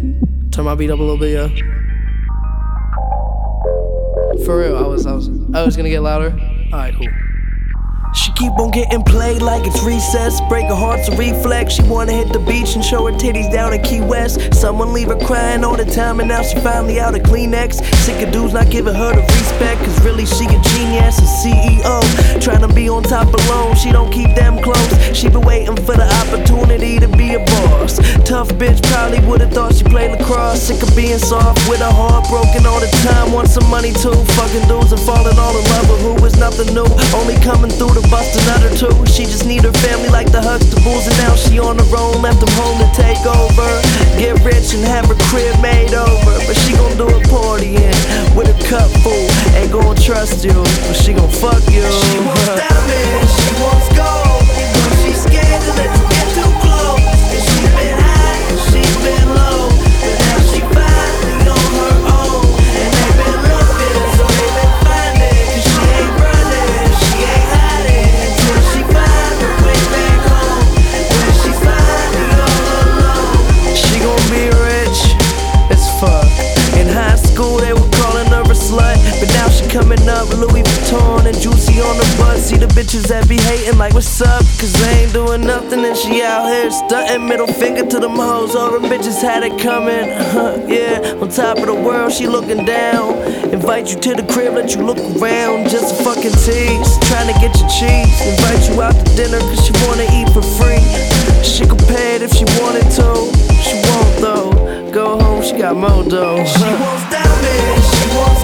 Turn my beat up a little bit, yeah. For real, I was gonna get louder. Alright, cool. She keep on getting played like it's recess. Break her heart's a reflex. She wanna hit the beach and show her titties down in Key West. Someone leave her crying all the time and now she finally out of Kleenex. Sick of dudes not giving her the respect, cause really she a genius, a CEO. Trying to be on top alone, she don't keep them close. She been waiting for the opportunity to be a boss. Tough bitch, probably would've thought she played lacrosse. Sick of being soft with her heart broken all the time. Want some money too, fucking dudes and falling all in love with who is nothing new. Only coming through to bust another two. She just need her family like the Huxtables, and now she on her own, left them home to take over. Get rich and have her crib made over, but she gon' do a party in with a cup full. Ain't gon' trust you, but she gon' fuck you. She wants diamonds, she wants gold, but she's scared to let you get too close. And she been high and she been low, but now she finally on her own. And they been looking, so they been finding, cause she ain't running, she ain't hiding, until she find her way back home, when she's finally all alone. She gon' be rich as fuck. In high school they were calling her a slut, but now she coming up Louis Vuitton and Juicy on the butt. See the bitches that be hating like what's up, cause they ain't doing nothing and she out here stunting. Middle finger to them hoes, all them bitches had it coming. Yeah, on top of the world she looking down. Invite you to the crib, let you look around, just a fucking tease. Trying to get your cheese, invite you out to dinner cause she wanna eat for free. She could pay it if she wanted to, she won't though. Go home, she got more dough. She wants diamonds, she wants